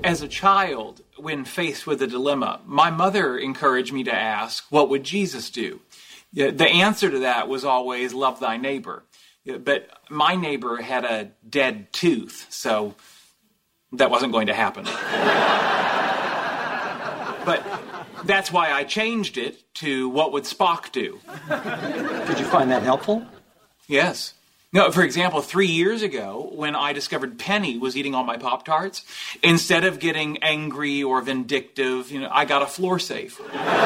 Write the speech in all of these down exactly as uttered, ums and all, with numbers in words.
As a child, when faced with a dilemma, my mother encouraged me to ask, what would Jesus do? The answer to that was always, love thy neighbor. But my neighbor had a dead tooth, so that wasn't going to happen. But that's why I changed it to, what would Spock do? Did you find that helpful? Yes. No, for example, three years ago, when I discovered Penny was eating all my Pop-Tarts, instead of getting angry or vindictive, you know, I got a floor safe.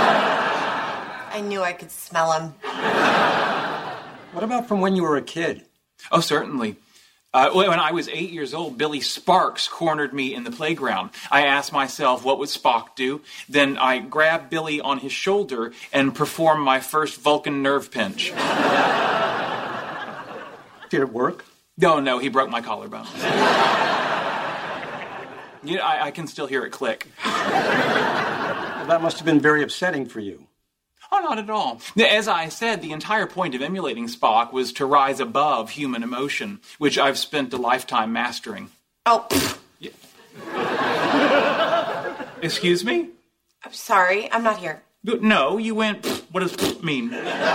I knew I could smell him. What about from when you were a kid? Oh, certainly. Uh, when I was eight years old, Billy Sparks cornered me in the playground. I asked myself, what would Spock do? Then I grabbed Billy on his shoulder and performed my first Vulcan nerve pinch. Did it work? No, no, he broke my collarbone. Yeah, I, I can still hear it click. Well, that must have been very upsetting for you. Oh, not at all. As I said, the entire point of emulating Spock was to rise above human emotion, which I've spent a lifetime mastering. Oh, pfft. Yeah. Excuse me? I'm sorry, I'm not here. No, you went, pfft. What does pfft mean?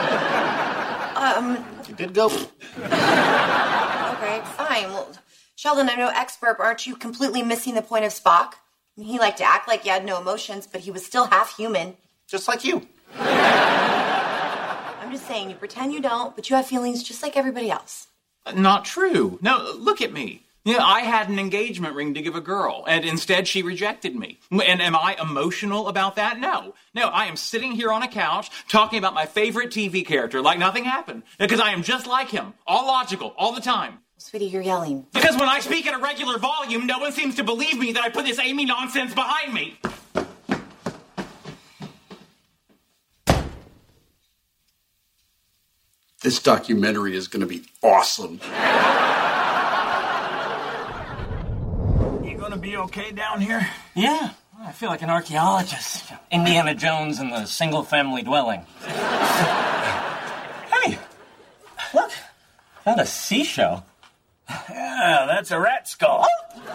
Um... You did go. Okay, fine. Well, Sheldon, I'm no expert, but aren't you completely missing the point of Spock? I mean, he liked to act like he had no emotions, but he was still half human. Just like you. I'm just saying, you pretend you don't, but you have feelings just like everybody else. Not true. No, look at me. You know, I had an engagement ring to give a girl, and instead she rejected me. And am I emotional about that? No. No, I am sitting here on a couch talking about my favorite T V character like nothing happened. Because I am just like him. All logical, all the time. Sweetie, you're yelling. Because when I speak at a regular volume, no one seems to believe me that I put this Amy nonsense behind me. This documentary is going to be awesome. You going to be okay down here? Yeah, I feel like an archaeologist. Indiana Jones in the single-family dwelling. Hey, look, found a seashell. Yeah, that's a rat skull.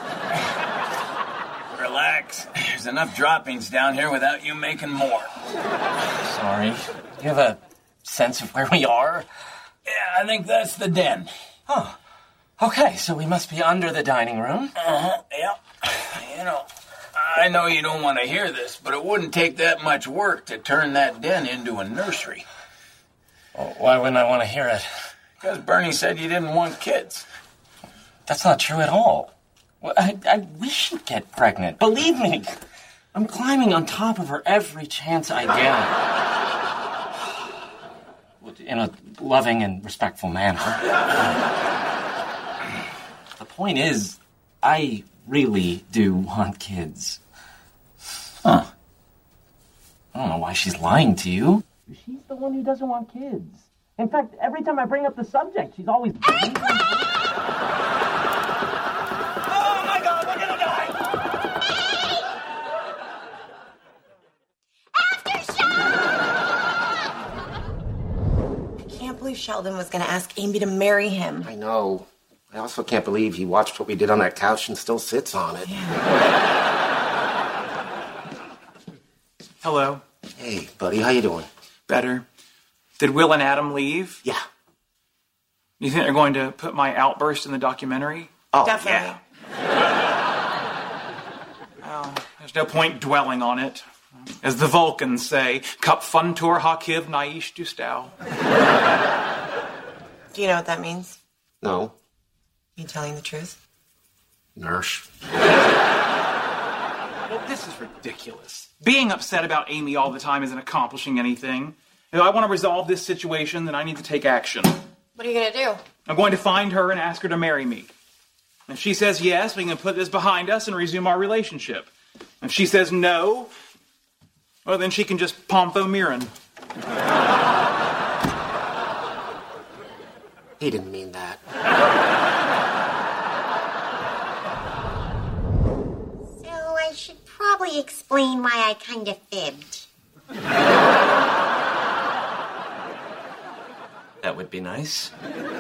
Relax. There's enough droppings down here without you making more. Sorry. Do you have a sense of where we are? Yeah, I think that's the den. Oh, okay, so we must be under the dining room. Uh-huh, yeah. You know, I know you don't want to hear this, but it wouldn't take that much work to turn that den into a nursery. Well, why wouldn't I want to hear it? Because Bernie said you didn't want kids. That's not true at all. Well, I, I wish she'd get pregnant. Believe me, I'm climbing on top of her every chance I get. In a loving and respectful manner. The point is, I really do want kids. Huh. I don't know why she's lying to you. She's the one who doesn't want kids. In fact, every time I bring up the subject, she's always... Oh, my God, we're gonna die! I can't believe Sheldon was going to ask Amy to marry him. I know. I also can't believe he watched what we did on that couch and still sits on it. Hello. Hey, buddy, how you doing? Better. Did Will and Adam leave? Yeah. You think they're going to put my outburst in the documentary? Oh, Definitely. yeah. Well, there's no point dwelling on it. As the Vulcans say, Kap funtur hakiv naish dustau. Do you know what that means? No. You telling the truth? Nurse. Well, this is ridiculous. Being upset about Amy all the time isn't accomplishing anything. If I want to resolve this situation, then I need to take action. What are you going to do? I'm going to find her and ask her to marry me. If she says yes, we can put this behind us and resume our relationship. If she says no, well, then she can just Pompho Mirren. He didn't mean that. So I should probably explain why I kind of fibbed. That would be nice.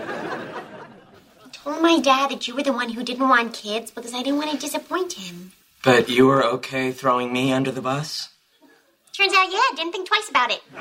I told my dad that you were the one who didn't want kids because I didn't want to disappoint him. But you were okay throwing me under the bus? Turns out, yeah, didn't think twice about it.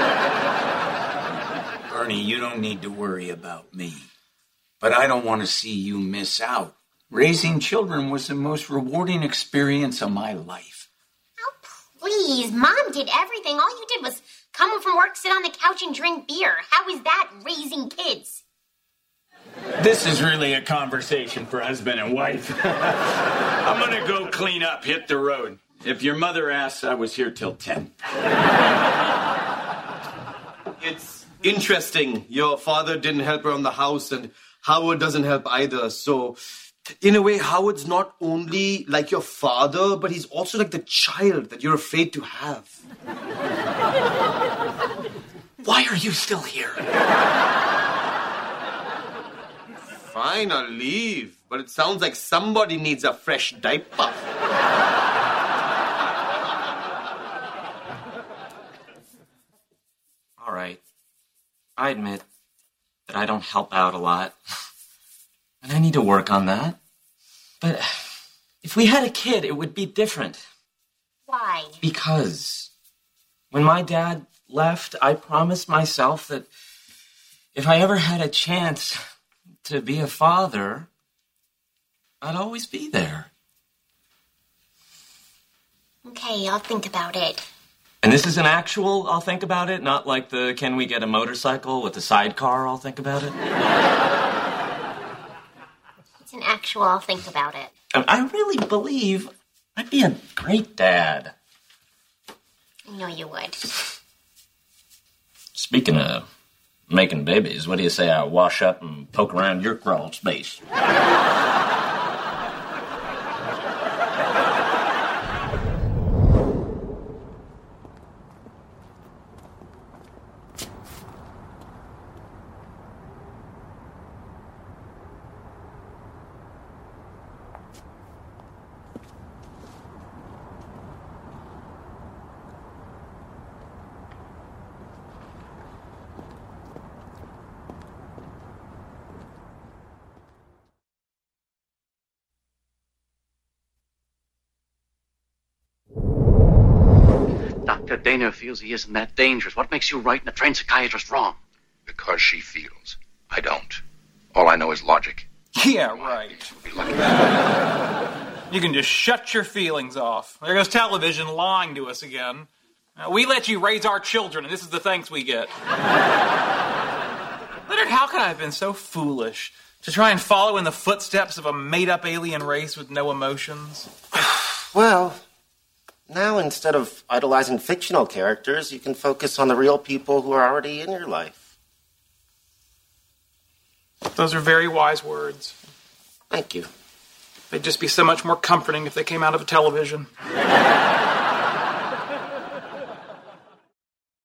Bernie, you don't need to worry about me. But I don't want to see you miss out. Raising children was the most rewarding experience of my life. Oh, please. Mom did everything. All you did was come home from work, sit on the couch, and drink beer. How is that raising kids? This is really a conversation for husband and wife. I'm gonna go clean up, hit the road. If your mother asks, I was here till ten. It's interesting. Your father didn't help around the house, and Howard doesn't help either. So, in a way, Howard's not only like your father, but he's also like the child that you're afraid to have. Why are you still here? Fine, I'll leave. But it sounds like somebody needs a fresh diaper. All right. I admit that I don't help out a lot. And I need to work on that. But if we had a kid, it would be different. Why? Because when my dad left, I promised myself that if I ever had a chance to be a father, I'd always be there. Okay, I'll think about it. And this is an actual I'll think about it, not like the can we get a motorcycle with a sidecar I'll think about it. It's an actual I'll think about it. And I really believe I'd be a great dad. I know you would. Speaking of making babies, what do you say I wash up and poke around your crawl space? Doctor Dana feels he isn't that dangerous. What makes you right and the trained psychiatrist wrong? Because she feels. I don't. All I know is logic. Yeah, right. You can just shut your feelings off. There goes television lying to us again. Uh, we let you raise our children, and this is the thanks we get. Leonard, how could I have been so foolish to try and follow in the footsteps of a made-up alien race with no emotions? Well, now instead of idolizing fictional characters, you can focus on the real people who are already in your life. Those are very wise words. Thank you. They'd just be so much more comforting if they came out of a television.